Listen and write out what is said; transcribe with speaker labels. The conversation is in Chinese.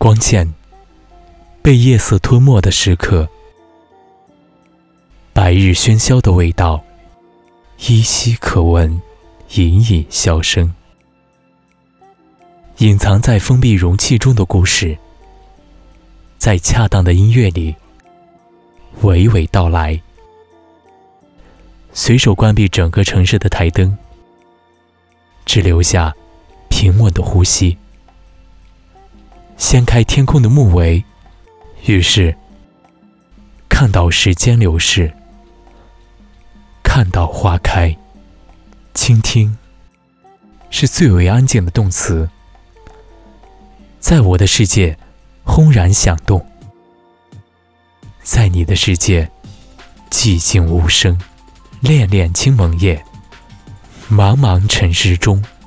Speaker 1: 光线被夜色吞没的时刻，白日喧嚣的味道依稀可闻，隐隐笑声。隐藏在封闭容器中的故事，在恰当的音乐里娓娓道来。随手关闭整个城市的台灯，只留下平稳的呼吸。掀开天空的幕帷，于是看到时间流逝，看到花开。倾听是最为安静的动词，在我的世界轰然响动，在你的世界寂静无声。恋恋青蒙夜，茫茫尘世中，